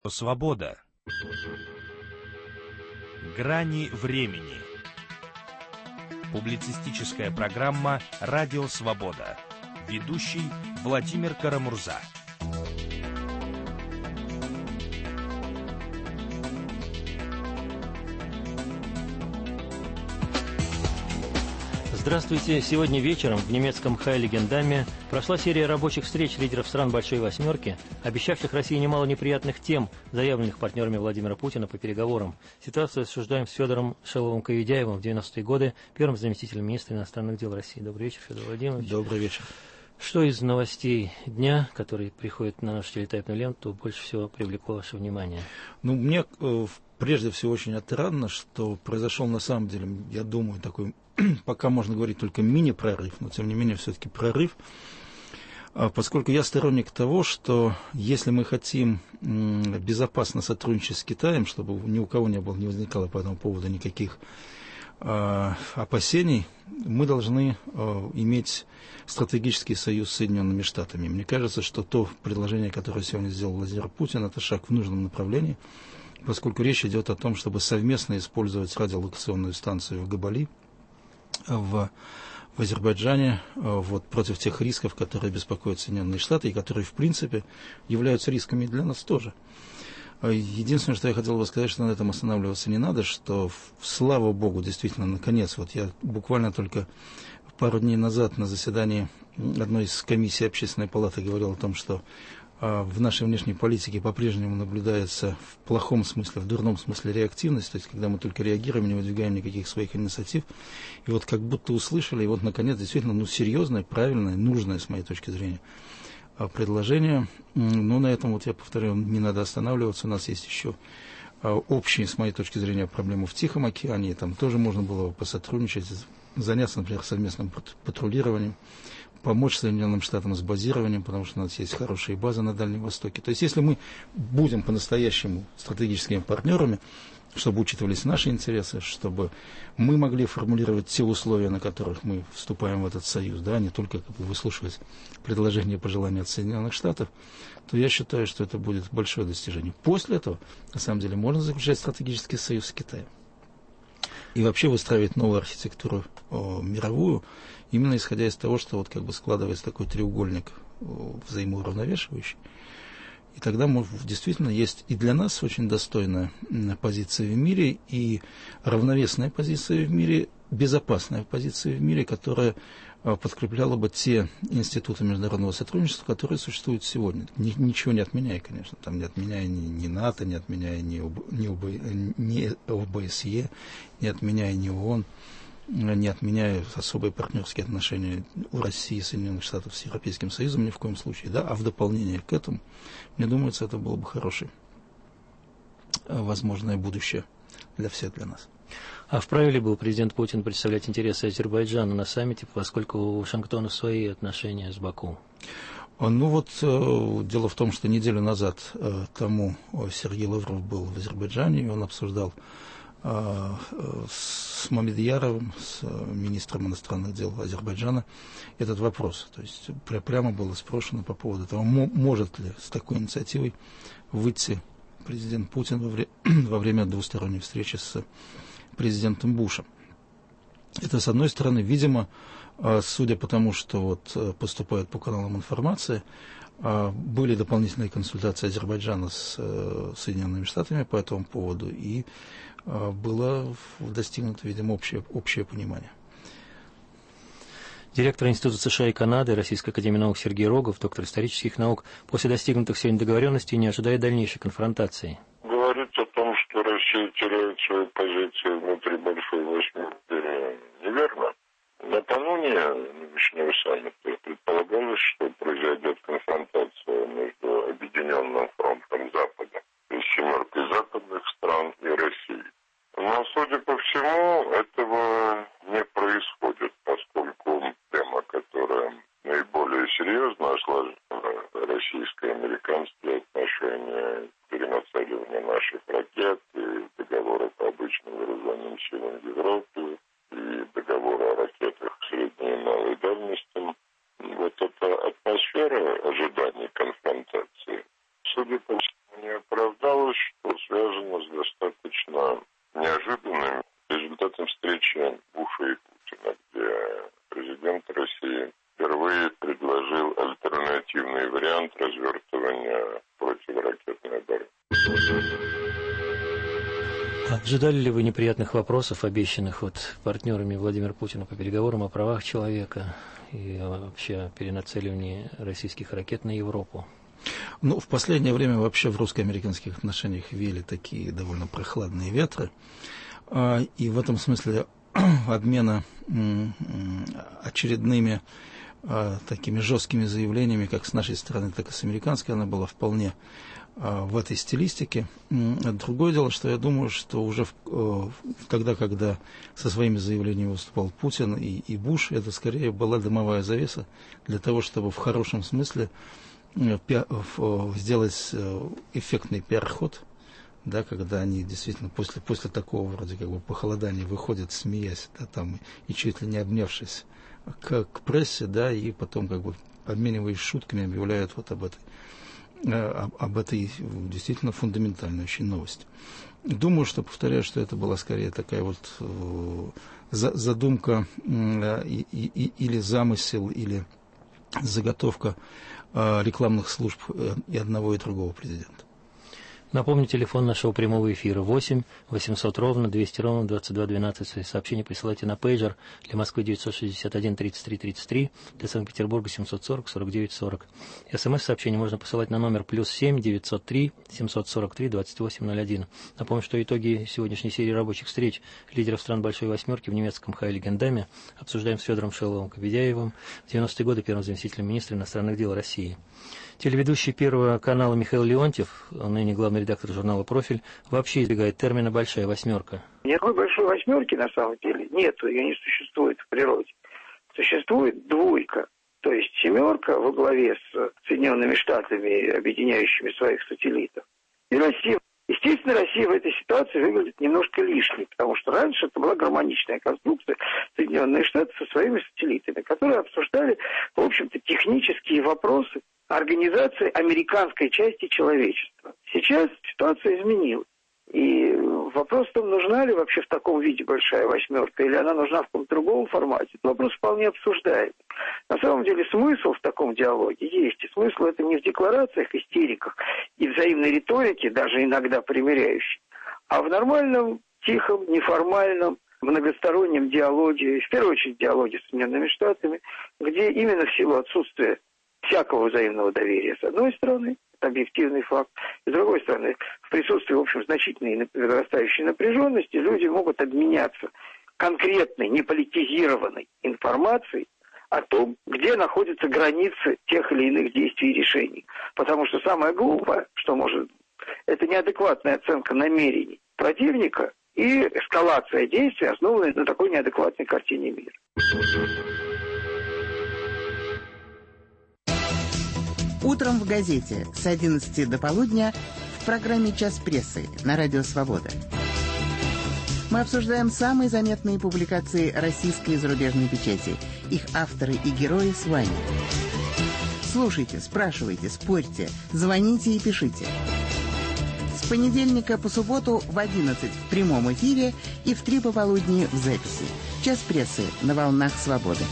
Свобода. Грани времени. Публицистическая программа «Радио Свобода». Ведущий Владимир Карамурза. Здравствуйте. Сегодня вечером в немецком Хайлигендаме прошла серия рабочих встреч лидеров стран Большой Восьмерки, обещавших России немало неприятных тем, заявленных партнерами Владимира Путина по переговорам. Ситуацию обсуждаем с Федором Шеловым-Каведяевым, в 90-е годы первым заместителем министра иностранных дел России. Добрый вечер, Федор Владимирович. Добрый вечер. Что из новостей дня, которые приходят на нашу телетайпную ленту, больше всего привлекло ваше внимание? Мне прежде всего очень отрадно, что произошел на самом деле, я думаю, такой, пока можно говорить только мини-прорыв, но тем не менее все-таки прорыв, поскольку я сторонник того, что если мы хотим безопасно сотрудничать с Китаем, чтобы ни у кого не возникало по этому поводу никаких опасений, мы должны иметь стратегический союз с Соединенными Штатами. Мне кажется, что то предложение, которое сегодня сделал Владимир Путин, это шаг в нужном направлении, поскольку речь идет о том, чтобы совместно использовать радиолокационную станцию в Габали, в Азербайджане, против тех рисков, которые беспокоят Соединенные Штаты и которые, в принципе, являются рисками для нас тоже. Единственное, что я хотел бы сказать, что на этом останавливаться не надо, что, слава богу, действительно, наконец, я буквально только пару дней назад на заседании одной из комиссий Общественной палаты говорил о том, что в нашей внешней политике по-прежнему наблюдается в плохом смысле, в дурном смысле реактивность, то есть когда мы только реагируем, не выдвигаем никаких своих инициатив, и как будто услышали, и наконец, действительно, серьезное, правильное, нужное, с моей точки зрения, предложение. Но на этом, я повторяю, не надо останавливаться. У нас есть еще общие, с моей точки зрения, проблемы в Тихом океане. Там тоже можно было посотрудничать, заняться, например, совместным патрулированием, помочь Соединенным Штатам с базированием, потому что у нас есть хорошие базы на Дальнем Востоке. То есть, если мы будем по-настоящему стратегическими партнерами, чтобы учитывались наши интересы, чтобы мы могли формулировать те условия, на которых мы вступаем в этот союз, не только выслушивать предложения и пожелания от Соединенных Штатов, то я считаю, что это будет большое достижение. После этого, на самом деле, можно заключать стратегический союз с Китаем. И вообще выстраивать новую архитектуру мировую, именно исходя из того, что складывается такой треугольник взаимоуравновешивающий. И тогда действительно есть и для нас очень достойная позиция в мире, и равновесная позиция в мире, безопасная позиция в мире, которая подкрепляла бы те институты международного сотрудничества, которые существуют сегодня. Ничего не отменяя, конечно, не отменяя ни НАТО, не отменяя ни ОБСЕ, не отменяя ни ООН, не отменяя особые партнерские отношения у России и Соединенных Штатов с Европейским Союзом ни в коем случае, а в дополнение к этому, мне думается, это было бы хорошее возможное будущее для всех, для нас. А вправе ли был президент Путин представлять интересы Азербайджана на саммите, поскольку у Вашингтона свои отношения с Баку? Дело в том, что неделю назад тому Сергей Лавров был в Азербайджане, и он обсуждал с Мамедъяровым, с министром иностранных дел Азербайджана, этот вопрос. То есть прямо было спрошено по поводу того, может ли с такой инициативой выйти президент Путин во время двусторонней встречи с президентом Бушем. Это, с одной стороны, видимо, судя по тому, что поступает по каналам информации, были дополнительные консультации Азербайджана с Соединенными Штатами по этому поводу, и было достигнуто, видимо, общее понимание. Директор Института США и Канады Российской академии наук Сергей Рогов, доктор исторических наук, после достигнутых сегодня договоренностей не ожидает дальнейшей конфронтации. Говорить о том, что Россия теряет свою позицию внутри Большой Восьмерки, неверно. Накануне нынешнего саммита предполагалось, что произойдет конфронтация между Объединенным фронтом Запада, то есть семеркой западных стран, и Россией. Но, судя по всему, этого не происходит, поскольку тема, которая наиболее серьезно осложнила российско-американские отношения, перенацеливание наших ракет и договора по обычным вооруженным силам Европы, и договора о ракетах средней и малой дальности, эта атмосфера ожиданий конфронтации, судя по всему, не оправдала Ожидали ли вы неприятных вопросов, обещанных партнерами Владимира Путина по переговорам о правах человека и вообще о перенацеливании российских ракет на Европу? Ну, в последнее время вообще в русско-американских отношениях веяли такие довольно прохладные ветры. И в этом смысле обмена очередными такими жесткими заявлениями, как с нашей стороны, так и с американской, она была вполне в этой стилистике. Другое дело, что я думаю, что уже тогда, когда со своими заявлениями выступал Путин и Буш, это скорее была дымовая завеса для того, чтобы в хорошем смысле сделать эффектный пиар-ход, да, когда они действительно после такого вроде как бы похолодания выходят, смеясь, да, там, и чуть ли не обнявшись к прессе, да, и потом как бы обмениваясь шутками объявляют об этой действительно фундаментальной очень новости. Думаю, что, повторяю, что это была скорее такая задумка или замысел, или заготовка рекламных служб и одного, и другого президента. Напомню, телефон нашего прямого эфира 8 800 ровно 200 ровно 2212. Свои сообщения присылайте на пейджер. Для Москвы 961 33 33, для Санкт-Петербурга 740 49 40. СМС-сообщение можно посылать на номер +7 903 743 2801. Напомню, что итоги сегодняшней серии рабочих встреч лидеров стран Большой Восьмерки в немецком Хайлигендаме обсуждаем с Федором Шеловым-Кобедяевым, в 90-е годы первым заместителем министра иностранных дел России. Телеведущий Первого канала Михаил Леонтьев, ныне главный редактор журнала «Профиль», вообще избегает термина «большая восьмерка». Никакой большой восьмерки на самом деле нет, ее не существует в природе. Существует двойка, то есть семерка во главе с Соединенными Штатами, объединяющими своих сателлитов, и Россия. Естественно, Россия в этой ситуации выглядит немножко лишней, потому что раньше это была гармоничная конструкция Соединенные Штаты со своими сателлитами, которые обсуждали, в общем-то, технические вопросы организации американской части человечества. Сейчас ситуация изменилась. И вопрос в том, нужна ли вообще в таком виде большая восьмерка, или она нужна в каком-то другом формате. Это вопрос вполне обсуждаемый. На самом деле смысл в таком диалоге есть. И смысл это не в декларациях, истериках и взаимной риторике, даже иногда примиряющей, а в нормальном, тихом, неформальном, многостороннем диалоге, в первую очередь диалоге с Соединенными Штатами, где именно в силу отсутствия всякого взаимного доверия, с одной стороны, это объективный факт, и с другой стороны, в присутствии, в общем, значительной возрастающей напряженности, люди могут обменяться конкретной, неполитизированной информацией о том, где находятся границы тех или иных действий и решений. Потому что самое глупое, что может быть, это неадекватная оценка намерений противника и эскалация действий, основанная на такой неадекватной картине мира. Утром в газете с 11 до полудня в программе «Час прессы» на Радио Свобода. Мы обсуждаем самые заметные публикации российской и зарубежной печати, их авторы и герои с вами. Слушайте, спрашивайте, спорьте, звоните и пишите. С понедельника по субботу в 11 в прямом эфире и в 3 пополудни в записи. «Час прессы» на волнах Свободы.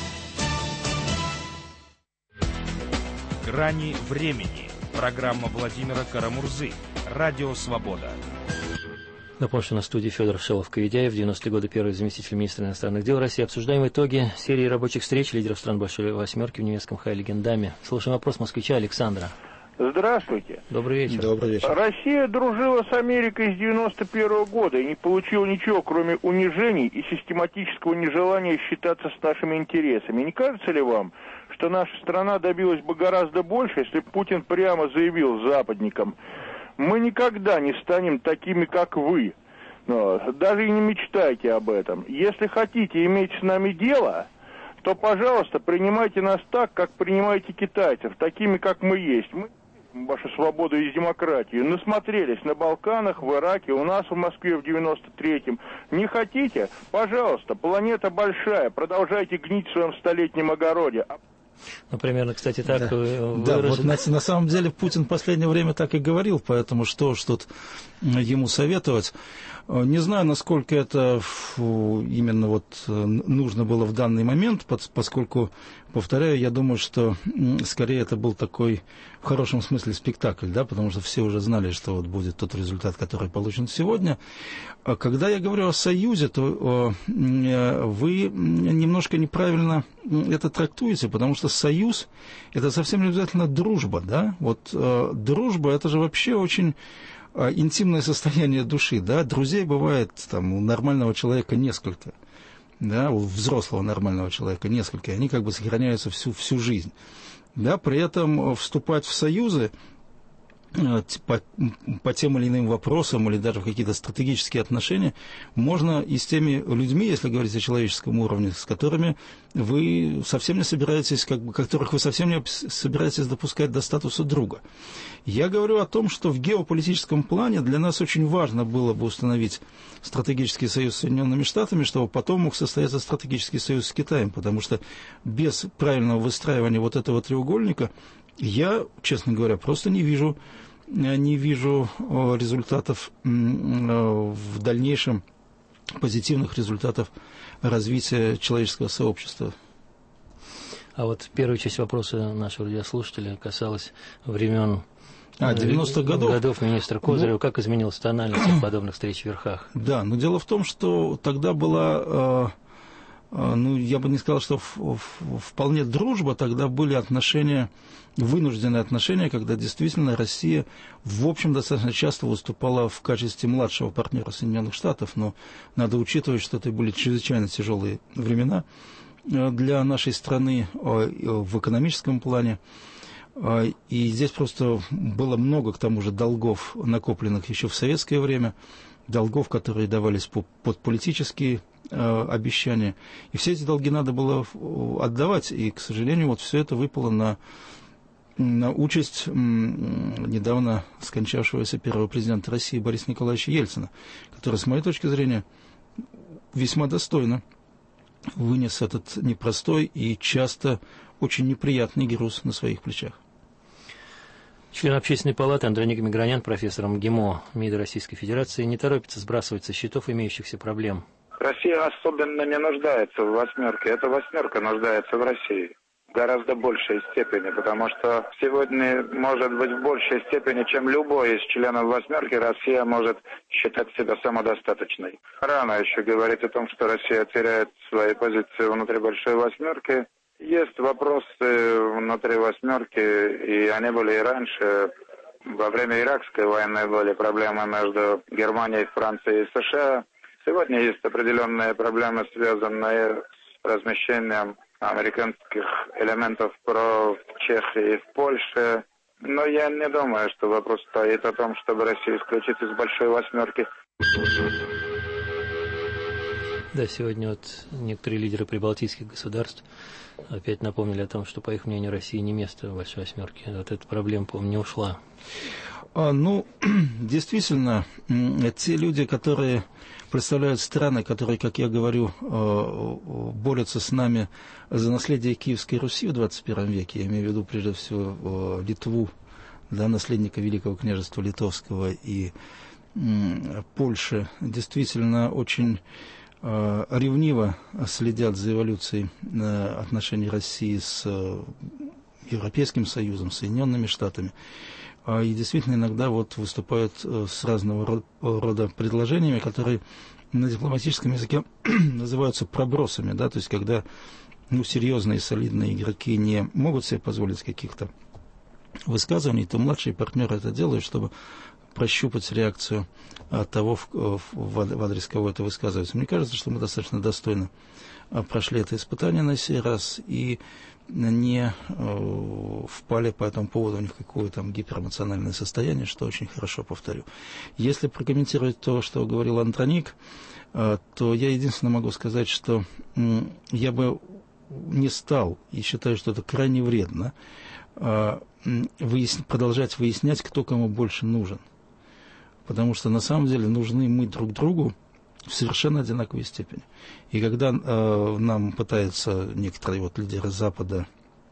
«Грани времени». Программа Владимира Карамурзы. Радио «Свобода». Напомню, что на студии Федор Шелов-Кобедяев, в 90-е годы первый заместитель министра иностранных дел России. Обсуждаем итоги серии рабочих встреч лидеров стран Большой Восьмерки в немецком Хайлигендаме. Слушаем вопрос москвича Александра. Здравствуйте. Добрый вечер. Добрый вечер. Россия дружила с Америкой с 91 года и не получила ничего, кроме унижений и систематического нежелания считаться с нашими интересами. Не кажется ли вам, что наша страна добилась бы гораздо больше, если Путин прямо заявил западникам: мы никогда не станем такими, как вы. Но даже и не мечтайте об этом. Если хотите иметь с нами дело, то, пожалуйста, принимайте нас так, как принимаете китайцев, такими, как мы есть. Мы вашу свободу и демократию насмотрелись на Балканах, в Ираке, у нас в Москве в 93-м. Не хотите? Пожалуйста, планета большая, продолжайте гнить в своем столетнем огороде. Ну, примерно, кстати, так да, вот на самом деле Путин в последнее время так и говорил, поэтому что ж тут ему советовать. Не знаю, насколько это именно вот нужно было в данный момент, поскольку, повторяю, я думаю, что скорее это был такой, в хорошем смысле, спектакль, да, потому что все уже знали, что вот будет тот результат, который получен сегодня. Когда я говорю о союзе, то вы немножко неправильно это трактуете, потому что союз – это совсем не обязательно дружба, да. Вот дружба – это же вообще очень интимное состояние души, да, друзей бывает там у нормального человека несколько, да, у взрослого нормального человека несколько, и они как бы сохраняются всю жизнь, да, при этом вступать в союзы по тем или иным вопросам или даже в какие-то стратегические отношения можно и с теми людьми, если говорить о человеческом уровне, с которыми вы совсем не собираетесь, которых вы совсем не собираетесь допускать до статуса друга. Я говорю о том, что в геополитическом плане для нас очень важно было бы установить стратегический союз с Соединенными Штатами, чтобы потом мог состояться стратегический союз с Китаем, потому что без правильного выстраивания вот этого треугольника я, честно говоря, просто не вижу результатов в дальнейшем, позитивных результатов развития человеческого сообщества. А вот первая часть вопроса нашего радиослушателя касалась времен 90-х годов министра Козырева. Как изменилась тональность подобных встреч в верхах? Да, но дело в том, что тогда была... я бы не сказал, что вполне дружба, тогда были отношения, вынужденные отношения, когда действительно Россия, в общем, достаточно часто выступала в качестве младшего партнера Соединенных Штатов, но надо учитывать, что это были чрезвычайно тяжелые времена для нашей страны в экономическом плане. И здесь просто было много, к тому же, долгов, накопленных еще в советское время, долгов, которые давались под политические обещания. И все эти долги надо было отдавать. И, к сожалению, вот все это выпало на участь недавно скончавшегося первого президента России Бориса Николаевича Ельцина, который, с моей точки зрения, весьма достойно вынес этот непростой и часто очень неприятный груз на своих плечах. Член Общественной палаты Андроник Мигранян, профессор МГИМО МИДа Российской Федерации, не торопится сбрасывать со счетов имеющихся проблем. Россия особенно не нуждается в восьмерке. Эта восьмерка нуждается в России в гораздо большей степени, потому что сегодня, может быть, в большей степени, чем любой из членов восьмерки, Россия может считать себя самодостаточной. Рано еще говорить о том, что Россия теряет свои позиции внутри большой восьмерки. Есть вопросы внутри восьмерки, и они были и раньше. Во время Иракской войны были проблемы между Германией, Францией и США. Сегодня есть определенные проблемы, связанные с размещением американских элементов в Чехии и в Польше. Но я не думаю, что вопрос стоит о том, чтобы Россию исключить из большой восьмерки. Да, сегодня вот некоторые лидеры прибалтийских государств опять напомнили о том, что, по их мнению, России не место в большой восьмерке. Вот эта проблема, по-моему, не ушла. Действительно, те люди, которые представляют страны, которые, как я говорю, борются с нами за наследие Киевской Руси в 21 веке, я имею в виду прежде всего Литву, да, наследника Великого княжества Литовского и Польши, действительно очень ревниво следят за эволюцией отношений России с Европейским Союзом, Соединенными Штатами. И действительно иногда вот выступают с разного рода предложениями, которые на дипломатическом языке называются пробросами, да, то есть когда серьезные солидные игроки не могут себе позволить каких-то высказываний, то младшие партнеры это делают, чтобы прощупать реакцию того, в адрес кого это высказывается. Мне кажется, что мы достаточно достойно прошли это испытание на сей раз и не впали по этому поводу ни в какое там гиперэмоциональное состояние, что очень хорошо, повторю. Если прокомментировать то, что говорил Андроник, то я единственное могу сказать, что я бы не стал, и считаю, что это крайне вредно, продолжать выяснять, кто кому больше нужен. Потому что на самом деле нужны мы друг другу в совершенно одинаковой степени. И когда нам пытаются некоторые лидеры Запада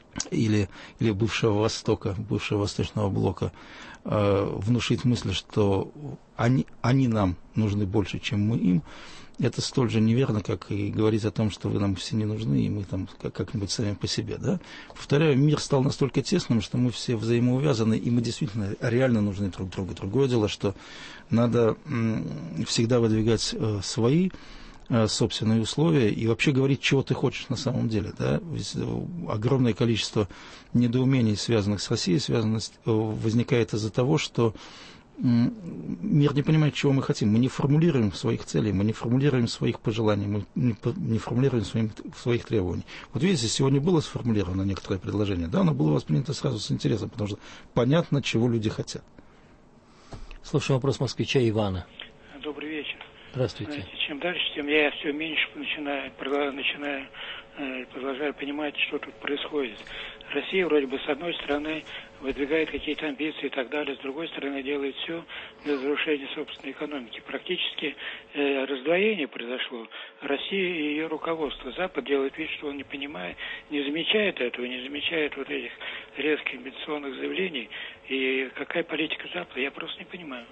или бывшего Востока, бывшего Восточного блока, внушить мысль, что они нам нужны больше, чем мы им, это столь же неверно, как и говорить о том, что вы нам все не нужны, и мы там как-нибудь сами по себе. Да? Повторяю, мир стал настолько тесным, что мы все взаимоувязаны, и мы действительно реально нужны друг другу. Другое дело, что надо всегда выдвигать свои собственные условия и вообще говорить, чего ты хочешь на самом деле. Да? Ведь огромное количество недоумений, связанных с Россией, возникает из-за того, что мир не понимает, чего мы хотим. Мы не формулируем своих целей, мы не формулируем своих пожеланий, мы не формулируем своих требований. Вот видите, сегодня было сформулировано некоторое предложение, да, оно было воспринято сразу с интересом, потому что понятно, чего люди хотят. Слушаем вопрос москвича Ивана. Добрый вечер. Здравствуйте. Знаете, чем дальше, тем я все меньше продолжаю понимать, что тут происходит. Россия вроде бы с одной стороны выдвигает какие-то амбиции и так далее, с другой стороны делает все для разрушения собственной экономики. Практически раздвоение произошло. Россия и ее руководство. Запад делает вид, что он не понимает, не замечает этого, не замечает вот этих резких амбициозных заявлений. И какая политика Запада, я просто не понимаю.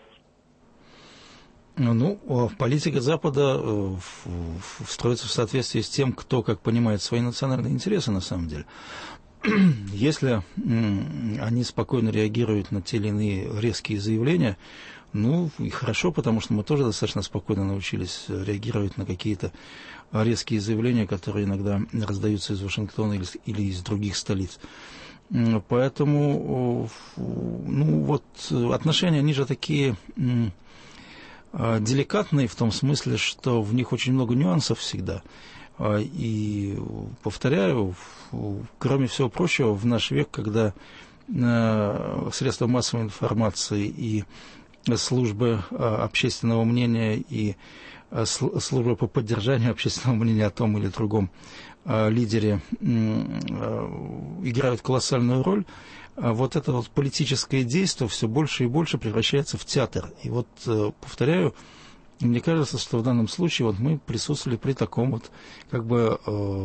Ну, политика Запада строится в соответствии с тем, кто как понимает свои национальные интересы на самом деле. Если они спокойно реагируют на те или иные резкие заявления, ну, и хорошо, потому что мы тоже достаточно спокойно научились реагировать на какие-то резкие заявления, которые иногда раздаются из Вашингтона или из других столиц. Поэтому, ну, вот отношения, они же такие деликатные в том смысле, что в них очень много нюансов всегда. И, повторяю, кроме всего прочего, в наш век, когда средства массовой информации и службы общественного мнения и службы по поддержанию общественного мнения о том или другом лидере играют колоссальную роль, вот это вот политическое действие все больше и больше превращается в театр. И вот, повторяю, мне кажется, что в данном случае вот мы присутствовали при таком вот как бы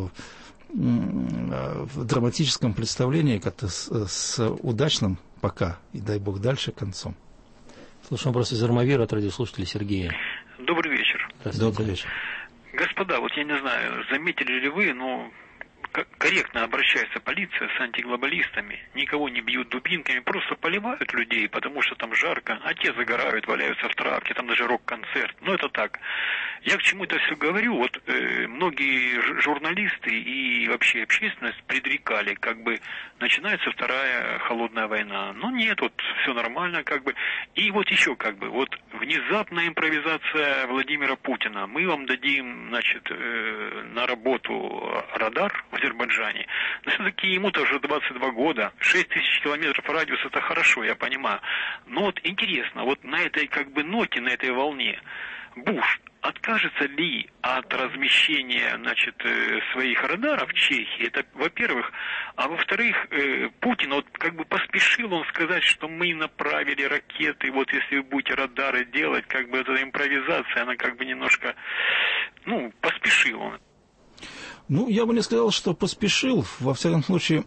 в драматическом представлении, как-то с удачным пока, и дай бог дальше, концом. Слушаем вопрос из Армавира от радиослушателя Сергея. Добрый вечер. Добрый вечер. Господа, вот я не знаю, заметили ли вы, но корректно обращается полиция с антиглобалистами, никого не бьют дубинками, просто поливают людей, потому что там жарко, а те загорают, валяются в травке, там даже рок-концерт. Ну, это так. Я к чему это все говорю? Вот многие журналисты и вообще общественность предрекали, как бы начинается вторая холодная война. Но нет, вот все нормально, как бы. И вот еще как бы, вот внезапная импровизация Владимира Путина. Мы вам дадим, значит, на работу радар в Азербайджане. Но все-таки ему-то уже 22 года, 6 тысяч километров радиус, это хорошо, я понимаю. Но вот интересно, вот на этой как бы ноте, на этой волне, Буш откажется ли от размещения, значит, своих радаров в Чехии? Это, во-первых. А во-вторых, Путин вот как бы поспешил он сказать, что мы направили ракеты, вот если вы будете радары делать, как бы эта импровизация, она как бы немножко, ну, поспешил он. Ну, я бы не сказал, что поспешил. Во всяком случае,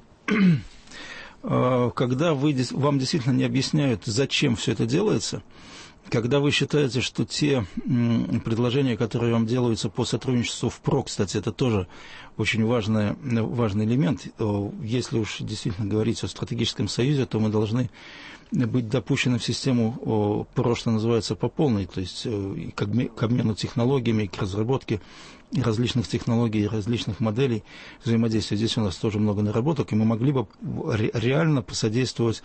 когда вам действительно не объясняют, зачем все это делается, когда вы считаете, что те предложения, которые вам делаются по сотрудничеству впрок, кстати, это тоже очень важный элемент. Если уж действительно говорить о стратегическом союзе, то мы должны быть допущены в систему, что называется, по полной, то есть к обмену технологиями, к разработке различных технологий, различных моделей взаимодействия. Здесь у нас тоже много наработок, и мы могли бы реально посодействовать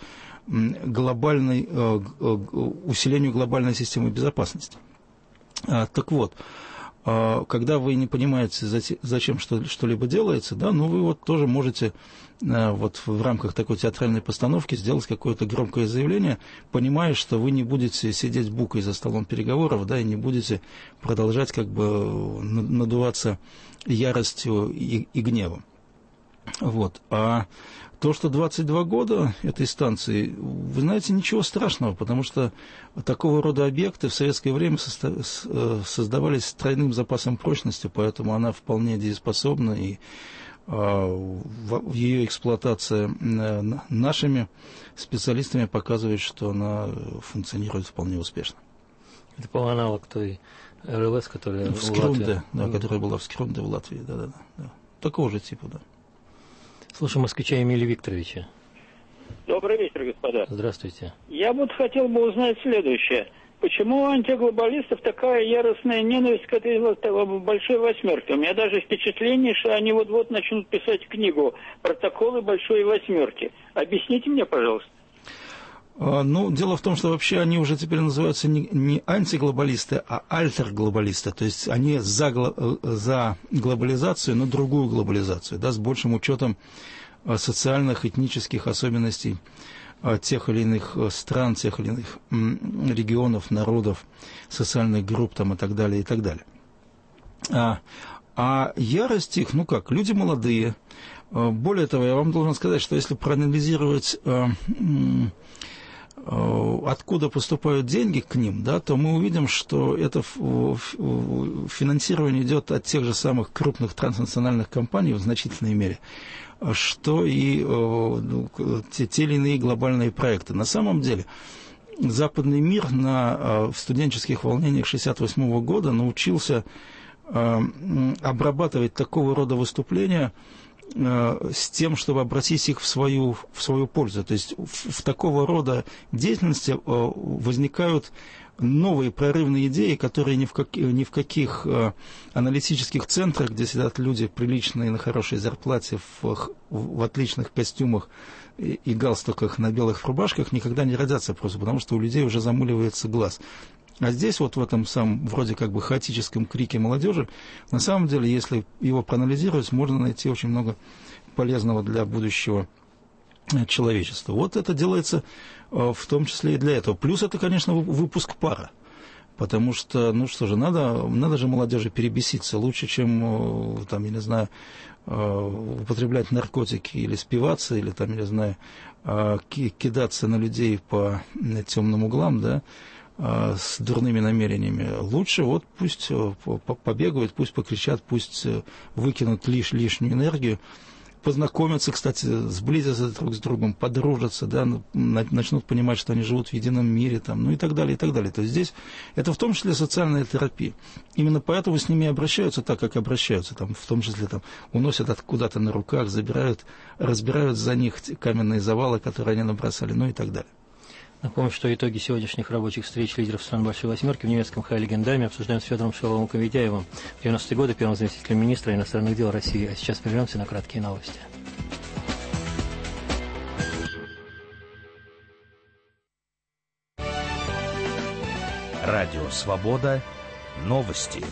усилению глобальной системы безопасности. Так вот, когда вы не понимаете, зачем что-либо делается, да, ну вы вот тоже можете вот в рамках такой театральной постановки сделать какое-то громкое заявление, понимая, что вы не будете сидеть букой за столом переговоров, да, и не будете продолжать как бы надуваться яростью и гневом. Вот. А то, что 22 года этой станции, вы знаете, ничего страшного, потому что такого рода объекты в советское время создавались с тройным запасом прочности, поэтому она вполне дееспособна и ее эксплуатация нашими специалистами показывает, что она функционирует вполне успешно. Это по аналог той РЛС, которая в Скрунде, да, которая была в Скрунде в Латвии, да. Такого же типа, да. Слушаем москвича Эмилия Викторовича. Добрый вечер, господа. Здравствуйте. Я вот хотел бы узнать следующее. Почему у антиглобалистов такая яростная ненависть к этой большой восьмерке? У меня даже впечатление, что они вот-вот начнут писать книгу «Протоколы большой восьмерки». Объясните мне, пожалуйста. Дело в том, что вообще они уже теперь называются не антиглобалисты, а альтерглобалисты. То есть они за глобализацию, но другую глобализацию, да, с большим учетом социальных, этнических особенностей тех или иных стран, тех или иных регионов, народов, социальных групп там, и так далее, и так далее. А ярость их, люди молодые. Более того, я вам должен сказать, что если проанализировать, откуда поступают деньги к ним, да, то мы увидим, что это финансирование идет от тех же самых крупных транснациональных компаний в значительной мере, что и те или иные глобальные проекты. На самом деле, западный мир в студенческих волнениях 1968 года научился обрабатывать такого рода выступления с тем, чтобы обратить их в свою пользу. То есть в такого рода деятельности возникают новые прорывные идеи, которые ни в каких аналитических центрах, где сидят люди приличные, на хорошей зарплате, в отличных костюмах и галстуках на белых рубашках, никогда не родятся просто, потому что у людей уже замыливается глаз. А здесь вот в этом самом вроде как бы хаотическом крике молодежи, на самом деле, если его проанализировать, можно найти очень много полезного для будущего человечества. Вот это делается в том числе и для этого. Плюс это, конечно, выпуск пара. Потому что, надо же молодежи перебеситься лучше, чем, употреблять наркотики или спиваться, или, кидаться на людей по темным углам, да, с дурными намерениями. Лучше пусть побегают, пусть покричат, пусть выкинут лишнюю энергию, познакомятся, кстати, сблизятся друг с другом, подружатся, да, начнут понимать, что они живут в едином мире, и так далее, и так далее. То есть здесь это в том числе социальная терапия. Именно поэтому с ними обращаются так, как обращаются, в том числе уносят откуда-то на руках, забирают, разбирают за них каменные завалы, которые они набросали, и так далее. Напомню, что итоги сегодняшних рабочих встреч лидеров стран Большой Восьмерки в немецком Хайлигендаме обсуждаем с Федором Шаловым-Комедяевым, в 90-е годы первым заместителем министра иностранных дел России. А сейчас прервемся на краткие новости. Радио «Свобода». Новости.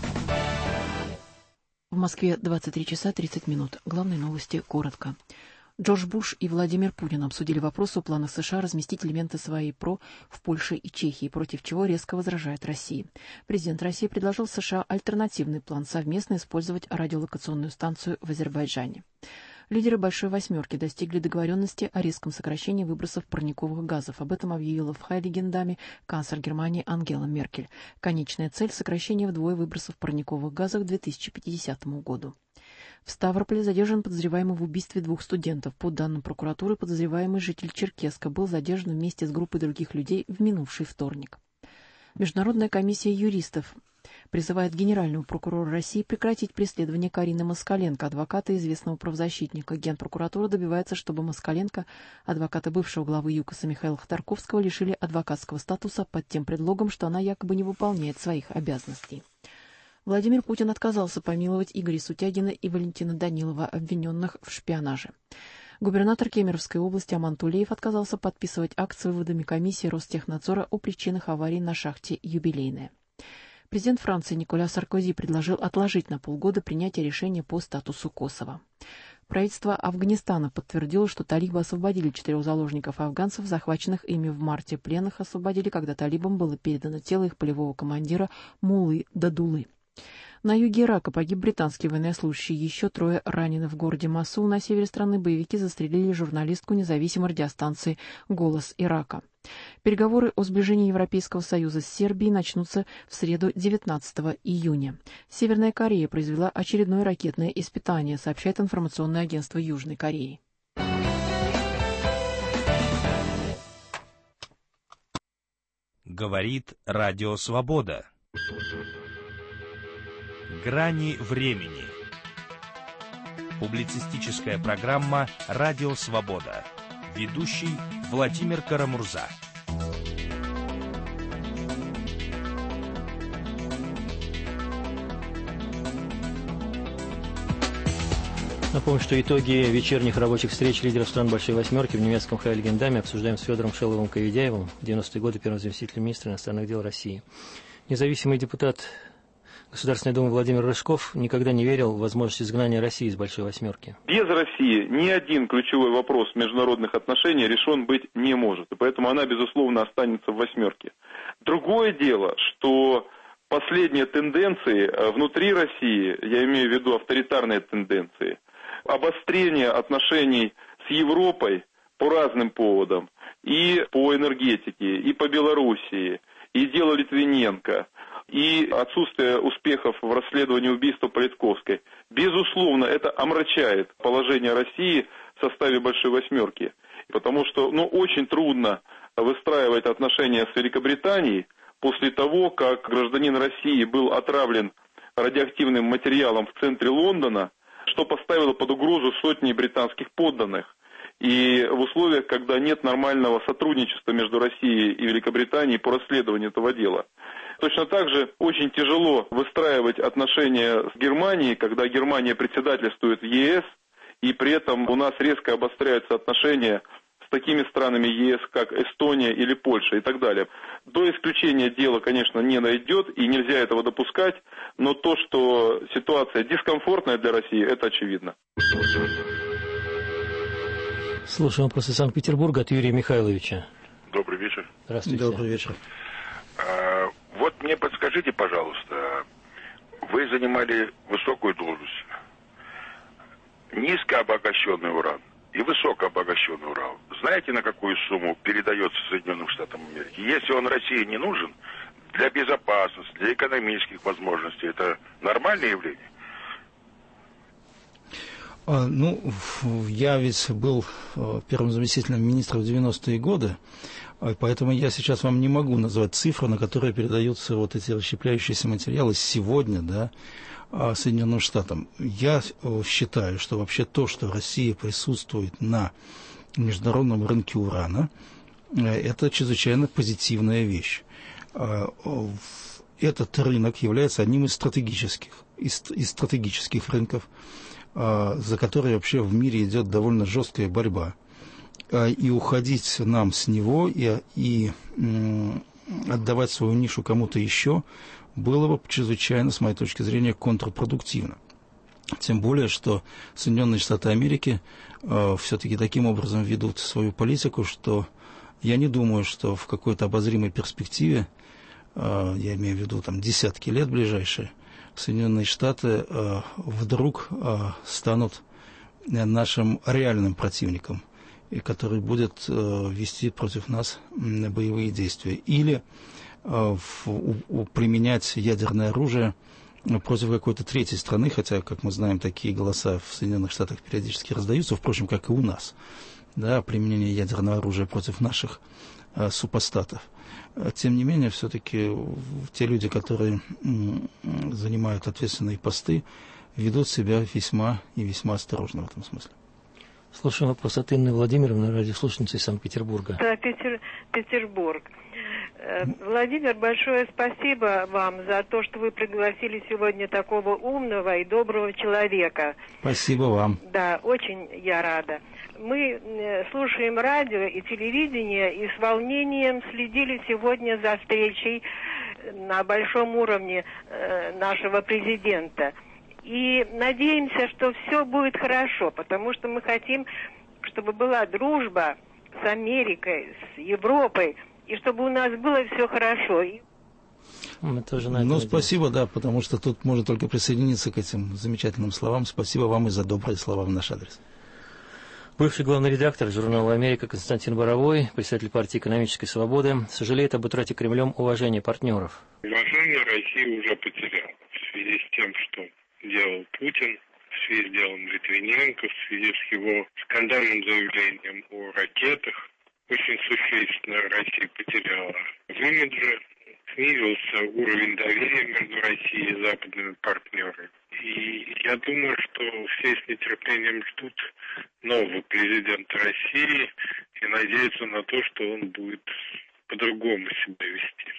В Москве 23 часа 30 минут. Главные новости коротко. Джордж Буш и Владимир Путин обсудили вопрос о планах США разместить элементы своей ПРО в Польше и Чехии, против чего резко возражает Россия. Президент России предложил США альтернативный план совместно использовать радиолокационную станцию в Азербайджане. Лидеры Большой Восьмерки достигли договоренности о резком сокращении выбросов парниковых газов. Об этом объявила в Хайлигендаме канцлер Германии Ангела Меркель. Конечная цель – сокращение вдвое выбросов парниковых газов к 2050 году. В Ставрополе задержан подозреваемый в убийстве 2 студентов. По данным прокуратуры, подозреваемый житель Черкесска был задержан вместе с группой других людей в минувший вторник. Международная комиссия юристов призывает генерального прокурора России прекратить преследование Карины Москаленко, адвоката известного правозащитника. Генпрокуратура добивается, чтобы Москаленко, адвоката бывшего главы ЮКОСа Михаила Ходорковского, лишили адвокатского статуса под тем предлогом, что она якобы не выполняет своих обязанностей. Владимир Путин отказался помиловать Игоря Сутягина и Валентина Данилова, обвиненных в шпионаже. Губернатор Кемеровской области Аман Тулеев отказался подписывать акт с выводами комиссии Ростехнадзора о причинах аварии на шахте «Юбилейная». Президент Франции Николя Саркози предложил отложить на полгода принятие решения по статусу Косово. Правительство Афганистана подтвердило, что талибы освободили 4 заложников-афганцев, захваченных ими в марте. Пленных освободили, когда талибам было передано тело их полевого командира Муллы Дадулы. На юге Ирака погиб британский военнослужащий. Еще 3 ранены в городе Мосул. На севере страны боевики застрелили журналистку независимой радиостанции «Голос Ирака». Переговоры о сближении Европейского Союза с Сербией начнутся в среду 19 июня. Северная Корея произвела очередное ракетное испытание, сообщает информационное агентство Южной Кореи. Говорит Радио Свобода. Грани времени. Публицистическая программа «Радио Свобода». Ведущий Владимир Карамурза. Напомню, что итоги вечерних рабочих встреч лидеров стран Большой Восьмерки в немецком Хайлигендаме обсуждаем с Федором Шеловым-Коведяевым, в 90-е годы первым заместителем министра иностранных дел России. Независимый депутат Государственной Думы Владимир Рыжков никогда не верил в возможность изгнания России из Большой Восьмерки. Без России ни один ключевой вопрос международных отношений решен быть не может. И поэтому она, безусловно, останется в восьмерке. Другое дело, что последние тенденции внутри России, я имею в виду авторитарные тенденции, обострение отношений с Европой по разным поводам, и по энергетике, и по Белоруссии, и дело Литвиненко, и отсутствие успехов в расследовании убийства Политковской. Безусловно, это омрачает положение России в составе Большой Восьмерки. Потому что очень трудно выстраивать отношения с Великобританией после того, как гражданин России был отравлен радиоактивным материалом в центре Лондона, что поставило под угрозу сотни британских подданных. И в условиях, когда нет нормального сотрудничества между Россией и Великобританией по расследованию этого дела. Точно так же очень тяжело выстраивать отношения с Германией, когда Германия председательствует в ЕС, и при этом у нас резко обостряются отношения с такими странами ЕС, как Эстония или Польша и так далее. До исключения дело, конечно, не найдет, и нельзя этого допускать, но то, что ситуация дискомфортная для России, это очевидно. Слушаем вопрос из Санкт-Петербурга от Юрия Михайловича. Добрый вечер. Здравствуйте. Добрый вечер. Вот мне подскажите, пожалуйста, вы занимали высокую должность. Низкообогащенный уран и высокообогащенный уран. Знаете, на какую сумму передается Соединенным Штатам Америки? Если он России не нужен, для безопасности, для экономических возможностей, это нормальное явление? Я ведь был первым заместителем министра в 90-е годы, поэтому я сейчас вам не могу назвать цифры, на которые передаются вот эти расщепляющиеся материалы сегодня, Соединенным Штатам. Я считаю, что вообще то, что Россия присутствует на международном рынке урана, это чрезвычайно позитивная вещь. Этот рынок является одним из стратегических рынков, за который вообще в мире идет довольно жесткая борьба. И уходить нам с него и отдавать свою нишу кому-то еще было бы чрезвычайно, с моей точки зрения, контрпродуктивно. Тем более, что Соединенные Штаты Америки все-таки таким образом ведут свою политику, что я не думаю, что в какой-то обозримой перспективе, я имею в виду десятки лет ближайшие, Соединенные Штаты вдруг станут нашим реальным противником, который будет вести против нас боевые действия. Или применять ядерное оружие против какой-то третьей страны, хотя, как мы знаем, такие голоса в Соединенных Штатах периодически раздаются, впрочем, как и у нас, применение ядерного оружия против наших супостатов. Тем не менее, все-таки те люди, которые занимают ответственные посты, ведут себя весьма и весьма осторожно в этом смысле. Слушаем вопрос от Инны Владимировны, радиослушательницы из Санкт-Петербурга. Да, Петербург. Владимир, большое спасибо вам за то, что вы пригласили сегодня такого умного и доброго человека. Спасибо вам. Да, очень я рада. Мы слушаем радио и телевидение и с волнением следили сегодня за встречей на большом уровне нашего президента. И надеемся, что все будет хорошо, потому что мы хотим, чтобы была дружба с Америкой, с Европой, и чтобы у нас было все хорошо. Спасибо, да, потому что тут можно только присоединиться к этим замечательным словам. Спасибо вам и за добрые слова в наш адрес. Бывший главный редактор журнала «Америка» Константин Боровой, представитель партии «Экономической свободы», сожалеет об утрате Кремлем уважения партнеров. Уважение России уже потеряла в связи с тем, что делал Путин, в связи с делом Литвиненко, в связи с его скандальным заявлением о ракетах. Очень существенно Россия потеряла в имидже, снизился уровень доверия между Россией и западными партнерами. И я думаю, что все с нетерпением ждут нового президента России и надеются на то, что он будет по-другому себя вести.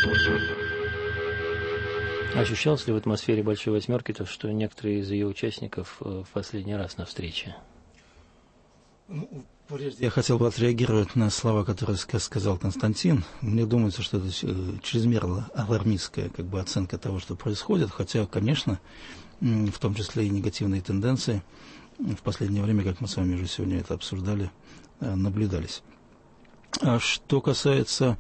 Ощущалось ли в атмосфере «Большой восьмерки» то, что некоторые из ее участников в последний раз на встрече? Прежде я хотел бы отреагировать на слова, которые сказал Константин. Мне думается, что это чрезмерно алармистская оценка того, что происходит, хотя, конечно, в том числе и негативные тенденции в последнее время, как мы с вами уже сегодня это обсуждали, наблюдались. А что касается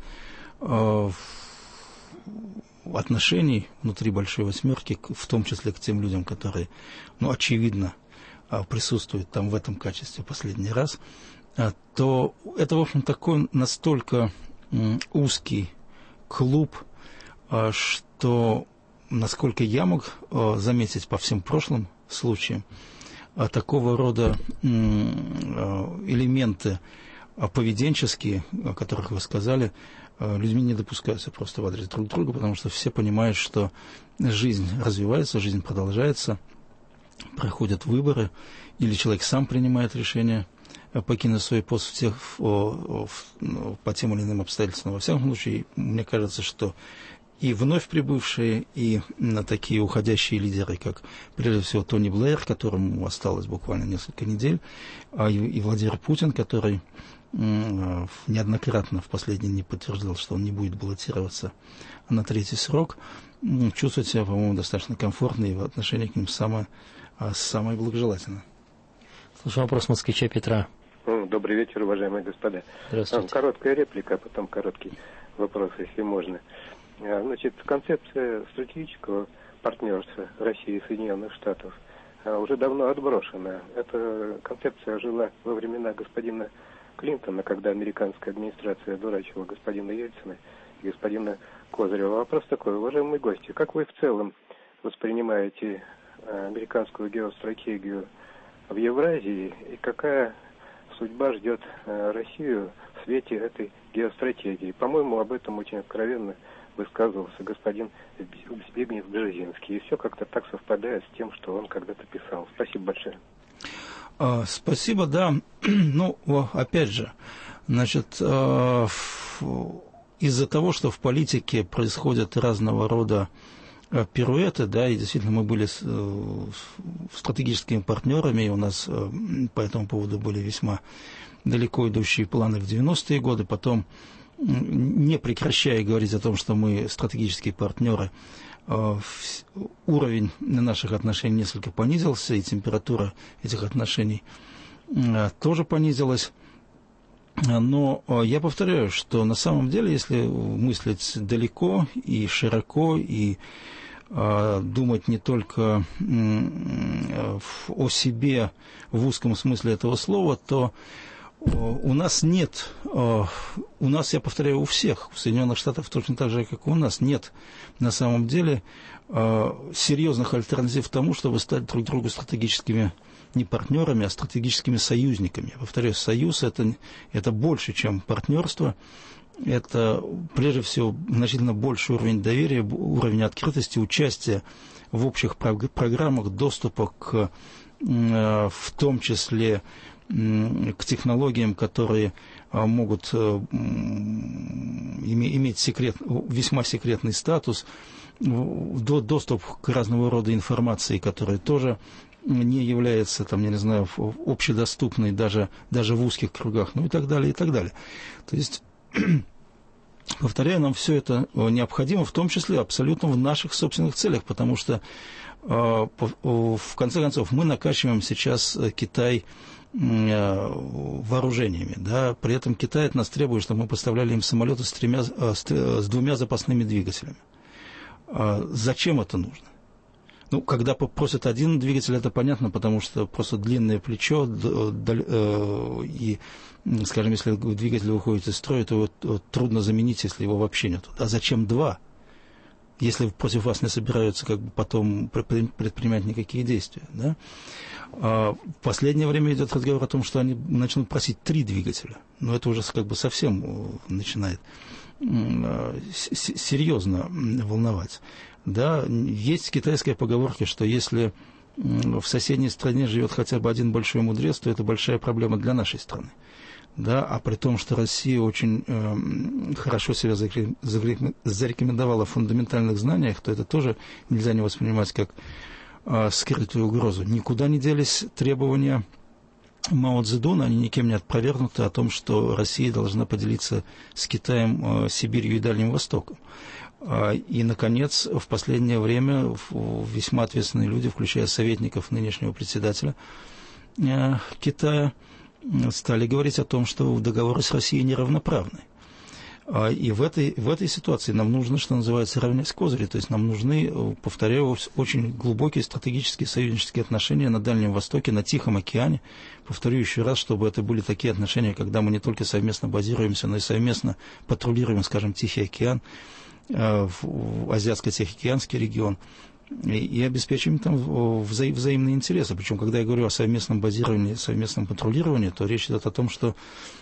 отношений внутри «Большой восьмерки», в том числе к тем людям, которые, очевидно, присутствуют там в этом качестве последний раз, то это, в общем, такой настолько узкий клуб, что, насколько я мог заметить по всем прошлым случаям, такого рода элементы поведенческие, о которых вы сказали, людьми не допускаются просто в адрес друг друга, потому что все понимают, что жизнь развивается, жизнь продолжается, проходят выборы, или человек сам принимает решение покинуть свой пост по тем или иным обстоятельствам. Во всяком случае, мне кажется, что и вновь прибывшие, и такие уходящие лидеры, как, прежде всего, Тони Блэйр, которому осталось буквально несколько недель, и Владимир Путин, который неоднократно в последние дни подтверждал, что он не будет баллотироваться на третий срок, чувствует себя, по-моему, достаточно комфортно, и в отношении к ним самое благожелательно. Слушаем вопрос москвича Петра. Добрый вечер, уважаемые господа. Здравствуйте. Короткая реплика, а потом короткий вопрос, если можно. Значит, концепция стратегического партнерства России и Соединенных Штатов уже давно отброшена. Эта концепция жила во времена господина Клинтона, когда американская администрация дурачила господина Ельцина и господина Козырева. Вопрос такой, уважаемые гости, как вы в целом воспринимаете американскую геостратегию в Евразии и какая судьба ждет Россию в свете этой геостратегии? По-моему, об этом очень откровенно высказывался господин Збигнев Бжезинский. И все как-то так совпадает с тем, что он когда-то писал. Спасибо большое. Спасибо, да. Опять же, значит, из-за того, что в политике происходят разного рода пируэты, да, и действительно мы были стратегическими партнерами, и у нас по этому поводу были весьма далеко идущие планы в 90-е годы, потом, не прекращая говорить о том, что мы стратегические партнеры, уровень наших отношений несколько понизился, и температура этих отношений тоже понизилась. Но я повторяю, что на самом деле, если мыслить далеко и широко, и думать не только о себе в узком смысле этого слова, то у нас нет, я повторяю, у всех, у Соединенных Штатов точно так же, как и у нас, нет на самом деле серьезных альтернатив тому, чтобы стать друг другу стратегическими не партнерами, а стратегическими союзниками. Я повторяю, союз это больше, чем партнерство. Это, прежде всего, значительно больший уровень доверия, уровень открытости, участия в общих программах, доступа в том числе к технологиям, которые могут иметь весьма секретный статус, доступ к разного рода информации, которая тоже не является, общедоступной даже в узких кругах, и так далее, и так далее. То есть, повторяю, нам все это необходимо, в том числе абсолютно в наших собственных целях, потому что, в конце концов, мы накачиваем сейчас Китай вооружениями, да, при этом Китай от нас требует, чтобы мы поставляли им самолеты с двумя запасными двигателями. Зачем это нужно? Ну, когда просят один двигатель, это понятно, потому что просто длинное плечо, и, скажем, если двигатель выходит из строя, то его трудно заменить, если его вообще нет. А зачем два? Если против вас не собираются как бы потом предпринимать никакие действия. Да? В последнее время идет разговор о том, что они начнут просить 3 двигателя. Но это уже как бы совсем начинает серьезно волновать. Да? Есть китайская поговорка, что если в соседней стране живет хотя бы один большой мудрец, то это большая проблема для нашей страны. Да, а при том, что Россия очень хорошо себя зарекомендовала в фундаментальных знаниях, то это тоже нельзя не воспринимать как скрытую угрозу. Никуда не делись требования Мао Цзэдуна, они никем не опровергнуты о том, что Россия должна поделиться с Китаем, Сибирью и Дальним Востоком. И, наконец, в последнее время весьма ответственные люди, включая советников нынешнего председателя Китая, стали говорить о том, что договоры с Россией неравноправны. И в этой ситуации нам нужно, что называется, равнять козыри. То есть нам нужны, повторяю, очень глубокие стратегические союзнические отношения на Дальнем Востоке, на Тихом океане. Повторю еще раз, чтобы это были такие отношения, когда мы не только совместно базируемся, но и совместно патрулируем, скажем, Тихий океан, Азиатско-Тихоокеанский регион, и обеспечиваем там взаимные интересы. Причем, когда я говорю о совместном базировании, совместном патрулировании, то речь идет о том, что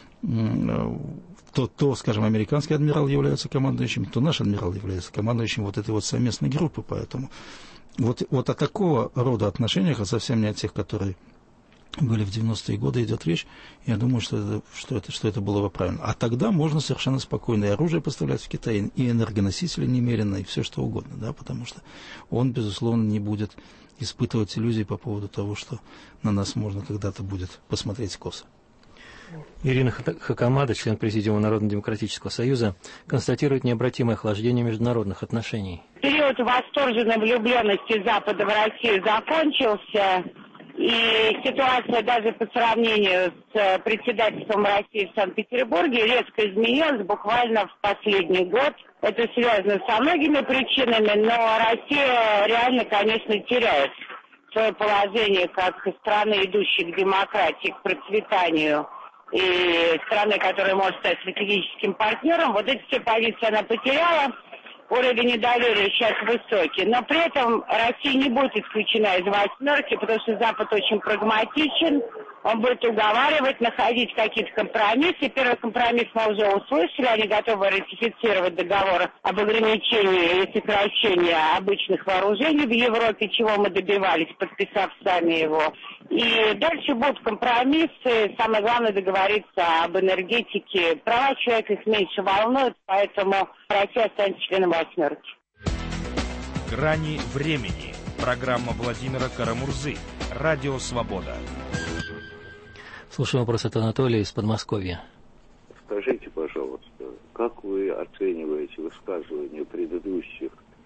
то, скажем, американский адмирал является командующим, то наш адмирал является командующим вот этой вот совместной группы. Поэтому вот о такого рода отношениях, а совсем не о тех, которые были в 90-е годы, идет речь. Я думаю, что это было бы правильно. А тогда можно совершенно спокойно и оружие поставлять в Китай, и энергоносители немерено, и все что угодно, да, потому что он, безусловно, не будет испытывать иллюзий по поводу того, что на нас можно когда-то будет посмотреть косо. Ирина Хакамада, член Президиума Народно-демократического союза, констатирует необратимое охлаждение международных отношений. Период восторженной влюбленности Запада в Россию закончился, и ситуация даже по сравнению с председательством России в Санкт-Петербурге резко изменилась буквально в последний год. Это связано со многими причинами, но Россия реально, конечно, теряет свое положение как страны, идущей к демократии, к процветанию, и страны, которая может стать стратегическим партнером. Вот эти все позиции она потеряла. Уровень недоверия сейчас высокий. Но при этом Россия не будет исключена из восьмерки, потому что Запад очень прагматичен. Он будет уговаривать, находить какие-то компромиссы. Первый компромисс мы уже услышали. Они готовы ратифицировать договор об ограничении и сокращении обычных вооружений в Европе, чего мы добивались, подписав сами его. И дальше будут компромиссы. Самое главное договориться об энергетике. Права человека их меньше волнуют, поэтому Россия останется членом восьмерки. «Грани времени». Программа Владимира Карамурзы. Радио «Свобода». Слушаем вопрос от Анатолия из Подмосковья. Скажите, пожалуйста, как вы оцениваете высказывания предыдущих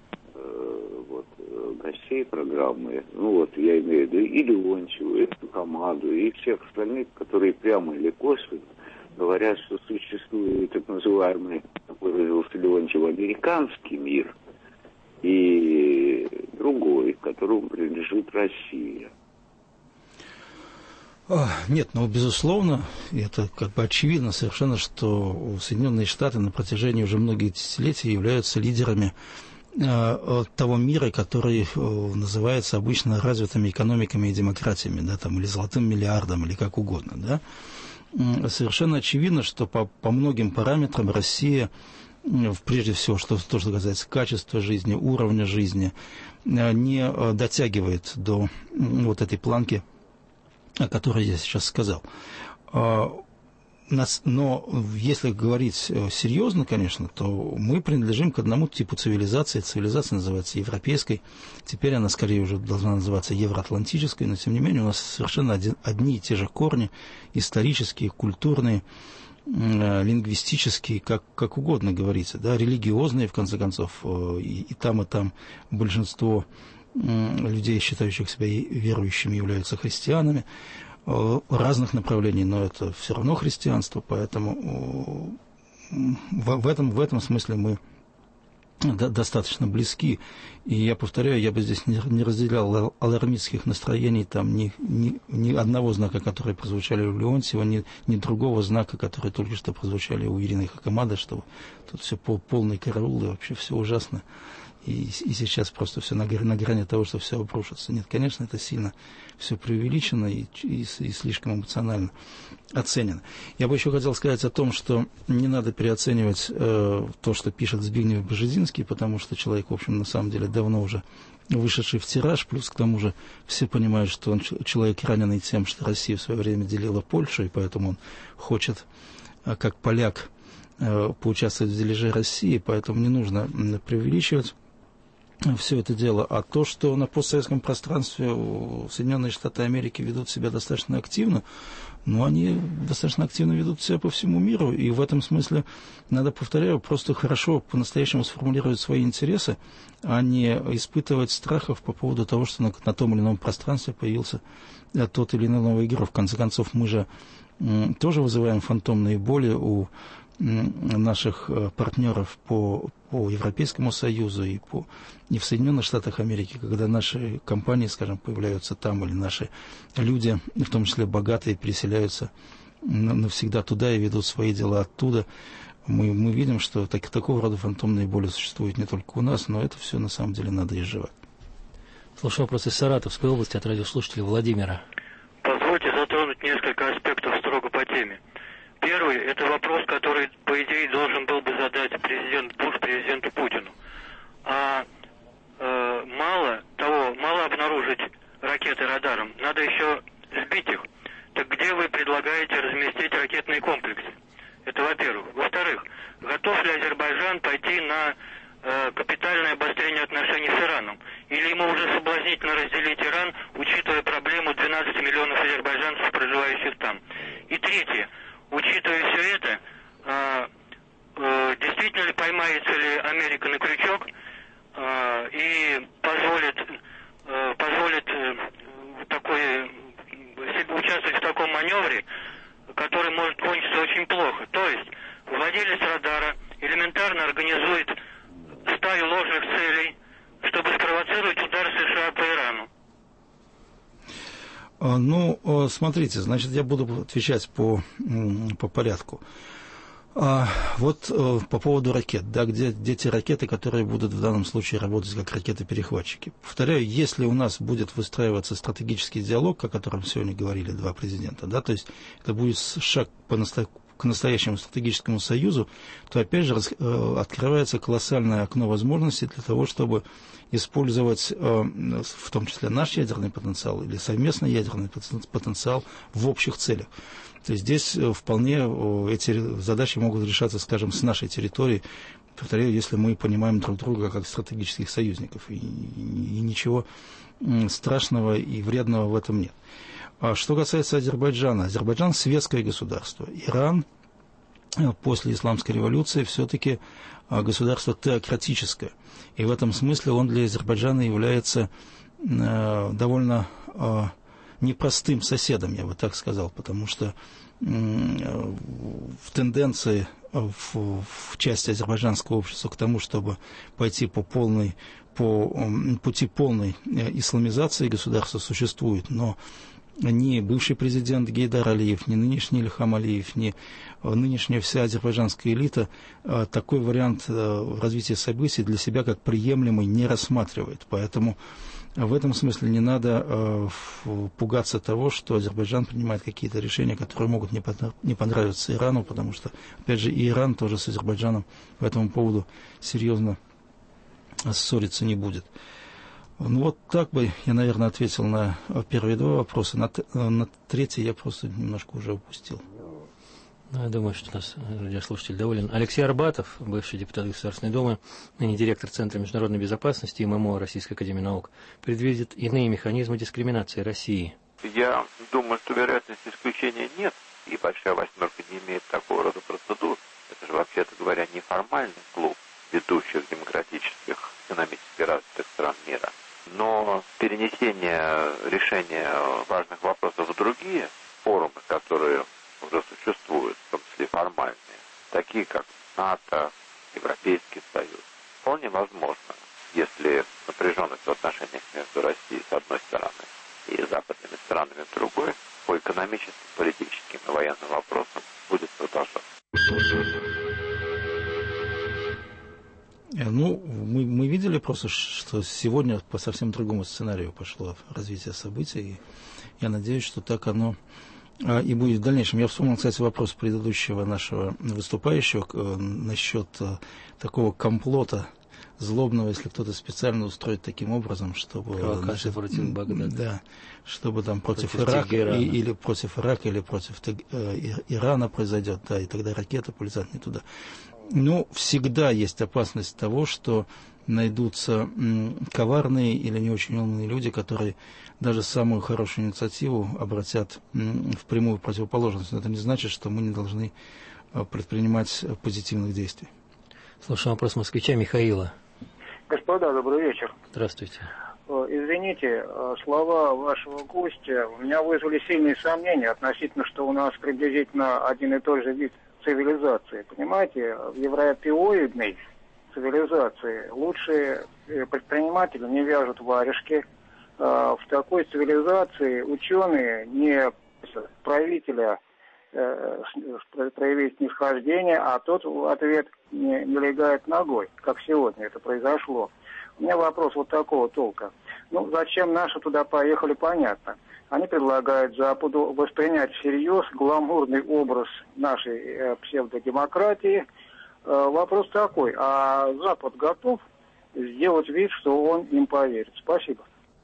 гостей программы, я имею в виду и Леонтьева, и Хакамаду, и всех остальных, которые прямо или косвенно говорят, что существует так называемый, как выразился Леонтьев, американский мир и другой, которому принадлежит Россия. Нет, безусловно, это как бы очевидно совершенно, что Соединенные Штаты на протяжении уже многих десятилетий являются лидерами того мира, который называется обычно развитыми экономиками и демократиями, да, там, или золотым миллиардом, или как угодно, да. Совершенно очевидно, что по многим параметрам Россия, прежде всего, что касается качества жизни, уровня жизни, не дотягивает до вот этой планки, о которой я сейчас сказал. Но если говорить серьезно, конечно, то мы принадлежим к одному типу цивилизации. Цивилизация называется европейской. Теперь она скорее уже должна называться евроатлантической, но тем не менее у нас совершенно одни и те же корни, исторические, культурные, лингвистические, как угодно говорится, да, религиозные, в конце концов, и там большинство людей, считающих себя верующими, являются христианами разных направлений, но это все равно христианство, поэтому в этом смысле мы достаточно близки. И я повторяю, я бы здесь не разделял алармистских настроений, там ни одного знака, которые прозвучали у Леонтьева, ни другого знака, которые только что прозвучали у Ирины Хакамады, что тут все полный караул, и вообще все ужасно. И сейчас просто все на грани того, что все обрушится. Нет, конечно, это сильно все преувеличено и слишком эмоционально оценено. Я бы еще хотел сказать о том, что не надо переоценивать то, что пишет Збигнев Бжезинский, потому что человек, в общем, на самом деле давно уже вышедший в тираж, плюс к тому же все понимают, что он человек, раненый тем, что Россия в свое время делила Польшу, и поэтому он хочет, как поляк, поучаствовать в дележе России, поэтому не нужно преувеличивать все это дело. А то, что на постсоветском пространстве Соединенные Штаты Америки ведут себя достаточно активно, но они достаточно активно ведут себя по всему миру, и в этом смысле, надо, повторяю, просто хорошо по-настоящему сформулировать свои интересы, а не испытывать страхов по поводу того, что на том или ином пространстве появился тот или иной новый игрок. В конце концов, мы же тоже вызываем фантомные боли у наших партнеров по Европейскому Союзу и в Соединенных Штатах Америки, когда наши компании, скажем, появляются там, или наши люди, в том числе богатые, переселяются навсегда туда и ведут свои дела оттуда. Мы видим, что такого рода фантомные боли существуют не только у нас, но это все на самом деле надо изживать. Слушаю вопрос из Саратовской области от радиослушателя Владимира. Позвольте затронуть несколько аспектов строго по теме. Первый – это вопрос, который, по идее, должен был бы задать президент Буш президенту Путину. Мало обнаружить ракеты радаром, надо еще сбить их. Так где вы предлагаете разместить ракетные комплексы? Это во-первых. Во-вторых, готов ли Азербайджан пойти на капитальное обострение отношений с Ираном? Или ему уже соблазнительно разделить Иран, учитывая проблему 12 миллионов азербайджанцев, проживающих там? И третье. Учитывая все это, действительно ли поймается ли Америка на крючок и позволит участвовать в таком маневре, который может кончиться очень плохо. То есть владелец радара элементарно организует стаю ложных целей, чтобы спровоцировать удар США по Ирану. Ну, смотрите, значит, я буду отвечать по порядку. Вот по поводу ракет, да, где те ракеты, которые будут в данном случае работать как ракеты-перехватчики. Повторяю, если у нас будет выстраиваться стратегический диалог, о котором сегодня говорили два президента, да, то есть это будет шаг к настоящему стратегическому союзу, то опять же открывается колоссальное окно возможностей для того, чтобы использовать в том числе наш ядерный потенциал или совместный ядерный потенциал в общих целях. То есть здесь вполне эти задачи могут решаться, скажем, с нашей территории, повторяю, если мы понимаем друг друга как стратегических союзников. И ничего страшного и вредного в этом нет. А что касается Азербайджана. Азербайджан – светское государство. Иран после исламской революции все-таки государство теократическое. И в этом смысле он для Азербайджана является довольно непростым соседом, я бы так сказал, потому что в тенденции в части азербайджанского общества к тому, чтобы пойти по пути полной исламизации государства существует, но ни бывший президент Гейдар Алиев, ни нынешний Ильхам Алиев, ни нынешняя вся азербайджанская элита такой вариант развития событий для себя как приемлемый не рассматривает. Поэтому в этом смысле не надо пугаться того, что Азербайджан принимает какие-то решения, которые могут не понравиться Ирану, потому что, опять же, и Иран тоже с Азербайджаном по этому поводу серьезно ссориться не будет. Ну вот так бы я, наверное, ответил на первые два вопроса. На третий я просто немножко уже упустил. Я думаю, что у нас радиослушатель доволен. Алексей Арбатов, бывший депутат Государственной Думы, ныне директор Центра международной безопасности и ММО Российской академии наук, предвидит иные механизмы дискриминации России. Я думаю, что вероятности исключения нет, и «Большая восьмерка» не имеет такого рода процедур. Это же, вообще-то говоря, неформальный клуб ведущих демократических, экономически развитых стран мира. Но перенесение решения важных вопросов в другие форумы, которые уже существуют, в том числе формальные, такие как НАТО, Европейский Союз, вполне невозможно, если напряженность в отношениях между Россией с одной стороны и западными странами с другой по экономическим, политическим и военным вопросам будет продолжаться. Ну, мы видели просто, что сегодня по совсем другому сценарию пошло развитие событий, и я надеюсь, что так оно и будет в дальнейшем. Я вспомнил, кстати, вопрос предыдущего нашего выступающего насчет такого комплота злобного, если кто-то специально устроит таким образом, чтобы... Провокация против Багдада. Да, чтобы там против Ирака, или против Ирака, или против Ирана произойдет, да, и тогда ракеты полетят не туда. Ну, всегда есть опасность того, что найдутся коварные или не очень умные люди, которые даже самую хорошую инициативу обратят в прямую противоположность. Но это не значит, что мы не должны предпринимать позитивных действий. Слушаем вопрос москвича Михаила. Господа, добрый вечер. Здравствуйте. Извините, слова вашего гостя у меня вызвали сильные сомнения относительно, что у нас приблизительно один и тот же вид цивилизации. Понимаете, в европеоидной цивилизации лучшие предприниматели не вяжут варежки. В такой цивилизации ученые не правителя проявить снисхождение, а тот в ответ не легает ногой, как сегодня это произошло. У меня вопрос вот такого толка. Ну, зачем наши туда поехали, понятно. Они предлагают Западу воспринять всерьез гламурный образ нашей псевдодемократии. Вопрос такой, а Запад готов сделать вид, что он им поверит? Спасибо.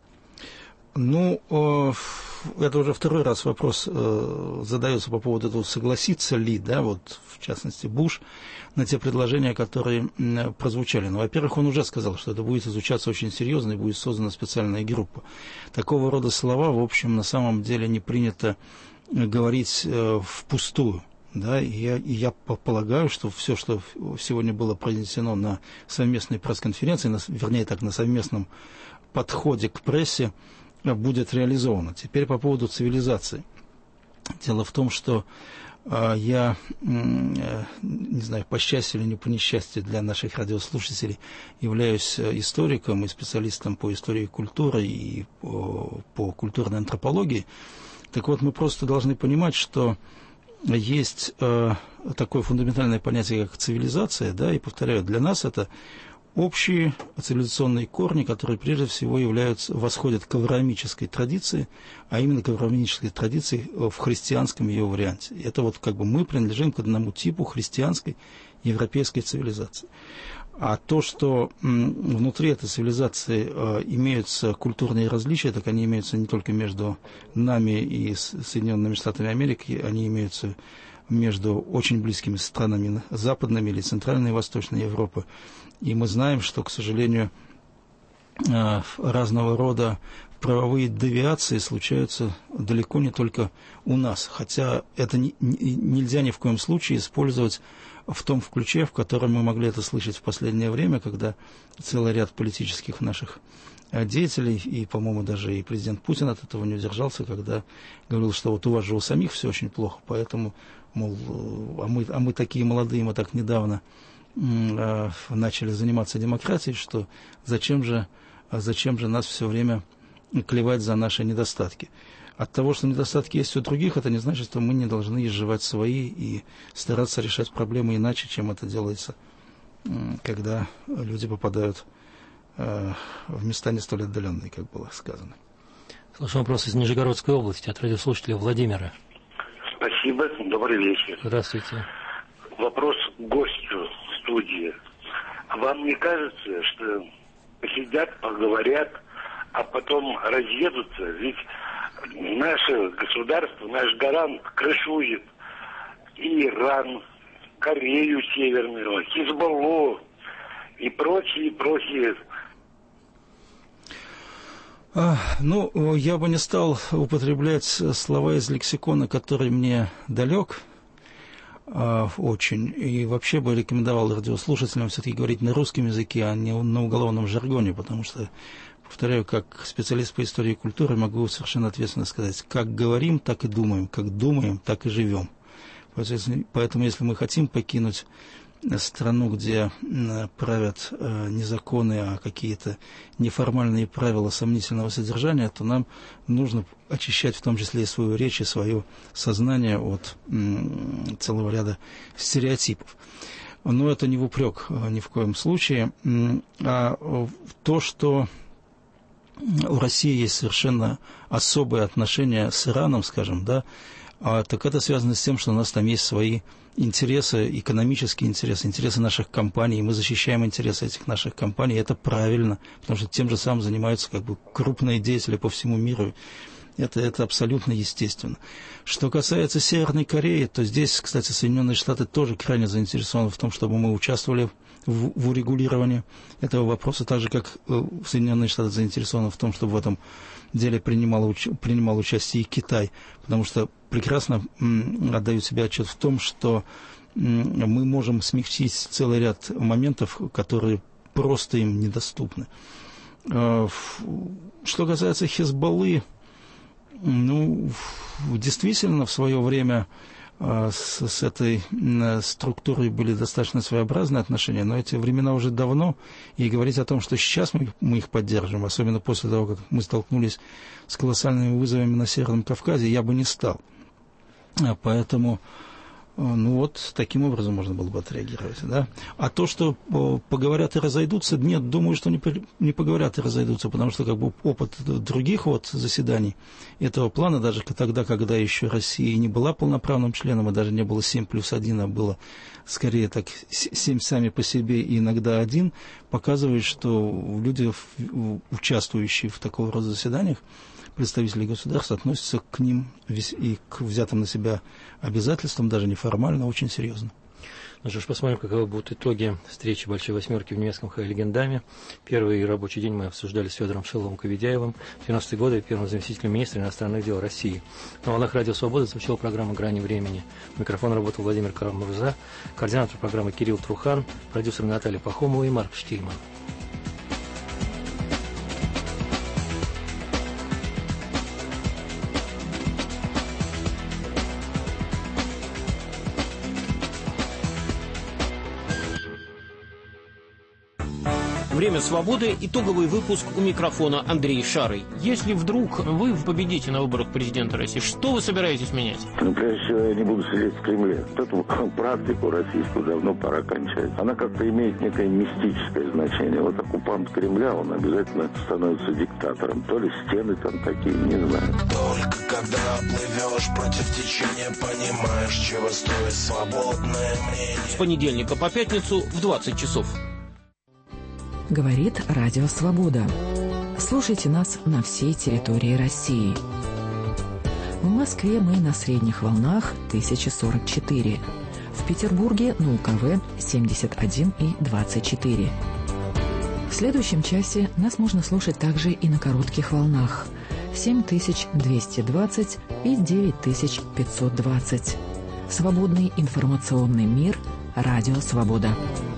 Ну, это уже второй раз вопрос задается по поводу того, согласится ли, да, вот в частности Буш, на те предложения, которые прозвучали. Ну, во-первых, он уже сказал, что это будет изучаться очень серьезно и будет создана специальная группа. Такого рода слова, в общем, на самом деле не принято говорить впустую. Да, и я полагаю, что все, что сегодня было произнесено на совместной пресс-конференции, вернее так, на совместном подходе к прессе, будет реализовано. Теперь по поводу цивилизации. Дело в том, что я, не знаю, по счастью или не по несчастью для наших радиослушателей, являюсь историком и специалистом по истории культуры и по культурной антропологии. Так вот, мы просто должны понимать, что есть такое фундаментальное понятие, как цивилизация, да, и, повторяю, для нас это общие цивилизационные корни, которые прежде всего восходят к авраамической традиции, а именно к авраамической традиции в христианском ее варианте. Это вот как бы мы принадлежим к одному типу христианской европейской цивилизации. А то, что внутри этой цивилизации имеются культурные различия, так они имеются не только между нами и Соединенными Штатами Америки, они имеются между очень близкими странами западными или Центральной и Восточной Европы. И мы знаем, что, к сожалению, разного рода правовые девиации случаются далеко не только у нас. Хотя это нельзя ни в коем случае использовать в том ключе, в котором мы могли это слышать в последнее время, когда целый ряд политических наших деятелей, и, по-моему, даже и президент Путин от этого не удержался, когда говорил, что вот у вас же у самих все очень плохо, поэтому, мол, а мы такие молодые, мы так недавно начали заниматься демократией, что зачем же нас все время клевать за наши недостатки. От того, что недостатки есть у других, это не значит, что мы не должны изживать свои и стараться решать проблемы иначе, чем это делается, когда люди попадают в места не столь отдаленные, как было сказано. Слушаем вопрос из Нижегородской области от радиослушателя Владимира. Спасибо, добрый вечер. Здравствуйте. Вопрос к гостю студии. А вам не кажется, что посидят, поговорят, а потом разъедутся? Ведь наше государство, наш гарант крышует и Иран, Корею Северную, Хизбаллу и прочие. Ну, я бы не стал употреблять слова из лексикона, который мне далек очень, и вообще бы рекомендовал радиослушателям все-таки говорить на русском языке, а не на уголовном жаргоне, потому что, повторяю, как специалист по истории и культуре могу совершенно ответственно сказать, как говорим, так и думаем, как думаем, так и живем. Поэтому, если мы хотим покинуть страну, где правят не законы, а какие-то неформальные правила сомнительного содержания, то нам нужно очищать в том числе и свою речь, и свое сознание от целого ряда стереотипов. Но это не в упрек ни в коем случае, а то, что у России есть совершенно особые отношения с Ираном, скажем, да, так это связано с тем, что у нас там есть свои интересы, экономические интересы, интересы наших компаний, и мы защищаем интересы этих наших компаний, и это правильно, потому что тем же самым занимаются как бы крупные деятели по всему миру. Это абсолютно естественно. Что касается Северной Кореи, то здесь, кстати, Соединенные Штаты тоже крайне заинтересованы в том, чтобы мы участвовали в урегулировании этого вопроса, так же, как Соединенные Штаты заинтересованы в том, чтобы в этом деле принимал участие и Китай, потому что прекрасно отдают себе отчет в том, что мы можем смягчить целый ряд моментов, которые просто им недоступны. Что касается Хезболлы, действительно, в свое время с этой структурой были достаточно своеобразные отношения, но эти времена уже давно, и говорить о том, что сейчас мы их поддерживаем, особенно после того, как мы столкнулись с колоссальными вызовами на Северном Кавказе, я бы не стал. Поэтому, таким образом можно было бы отреагировать, да. А то, что поговорят и разойдутся, нет, думаю, что не поговорят и разойдутся, потому что как бы опыт других заседаний этого плана, даже тогда, когда еще Россия не была полноправным членом, и даже не было 7+1, а было скорее так 7 сами по себе и иногда 1, показывает, что люди, участвующие в такого рода заседаниях, представители государств относятся к ним и к взятым на себя обязательствам, даже неформально, очень серьезно. Ну что ж, посмотрим, каковы будут итоги встречи Большой Восьмерки в немецком Хайлигендаме. Первый рабочий день мы обсуждали с Федором Шиловым-Каведяевым, в 90-е годы первым заместителем министра иностранных дел России. На волнах Радио Свобода звучала программа «Грани времени». Микрофон работал Владимир Карамурза, координатор программы Кирилл Трухан, продюсер Наталья Пахомова и Марк Штильман. «Время свободы», итоговый выпуск, у микрофона Андрей Шарый. Если вдруг вы победите на выборах президента России, что вы собираетесь менять? Прежде всего, я не буду сидеть в Кремле. Эту практику российскую давно пора кончать. Она как-то имеет некое мистическое значение. Вот оккупант Кремля, он обязательно становится диктатором. То ли стены там такие, не знаю. Только когда плывешь против течения, понимаешь, чего стоит свободное мнение. С понедельника по пятницу в 20 часов. Говорит Радио Свобода. Слушайте нас на всей территории России. В Москве мы на средних волнах 1044. В Петербурге на УКВ 71 и 24. В следующем часе нас можно слушать также и на коротких волнах 7220 и 9520. Свободный информационный мир. Радио Свобода.